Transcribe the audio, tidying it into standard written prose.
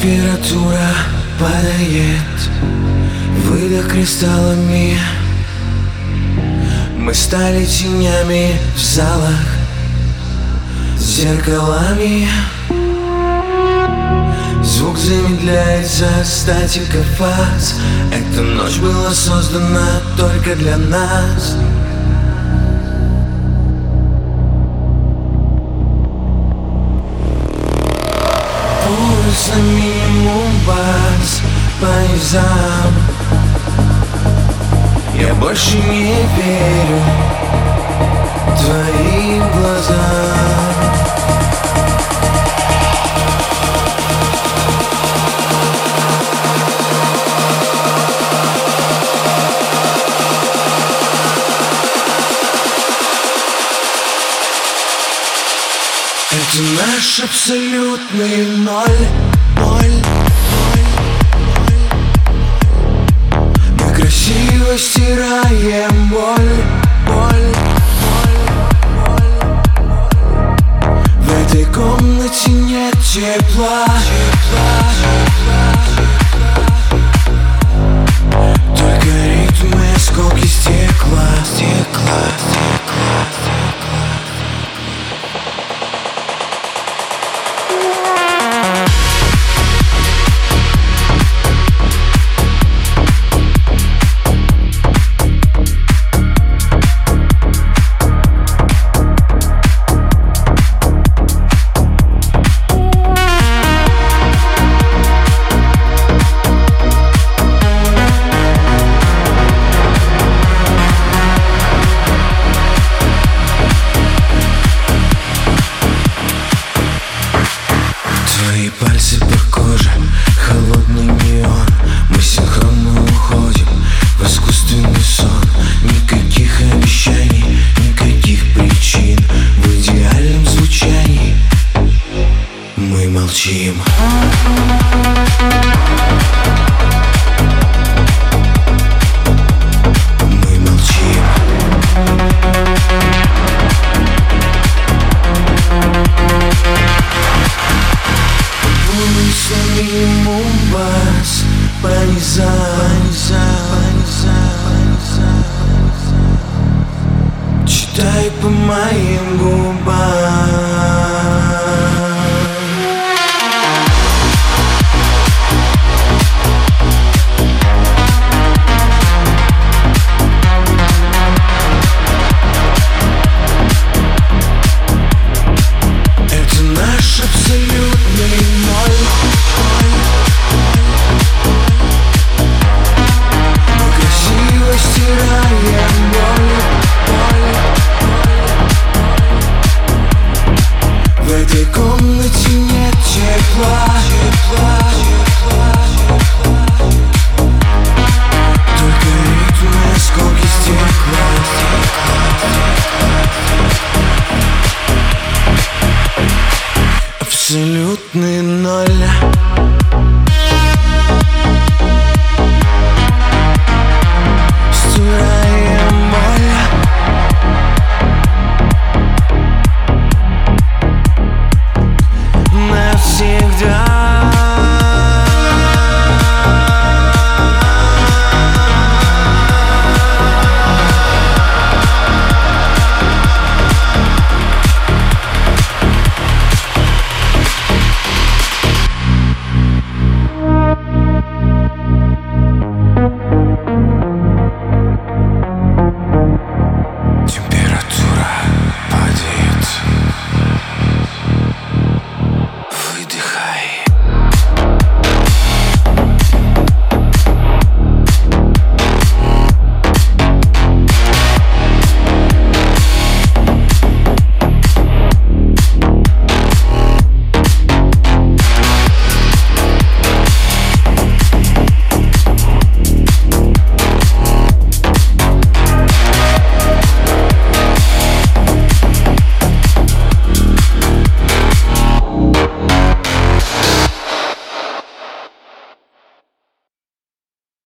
Температура падает, выдох кристаллами. Мы стали тенями в залах, зеркалами. Звук замедляется, статика фаз. Эта ночь была создана только для нас. Пульс на минимум, бас по низам. Я больше не верю твоим глазам. Это наш абсолютный ноль. Мы красиво стираем боль. В этой комнате нет тепла. Только ритмы, осколки стекла. Твои пальцы по коже, холодный неон. Мы синхронно уходим в искусственный сон. Никаких обещаний, никаких причин. В идеальном звучании мы молчим. Мы молчим. Минимум бас по низам. Читай по моим губам. Это наш абсолютный ноль. Стираем боль. В этой комнате нет тепла. Только ритмы, осколки стекла. Абсолютный ноль.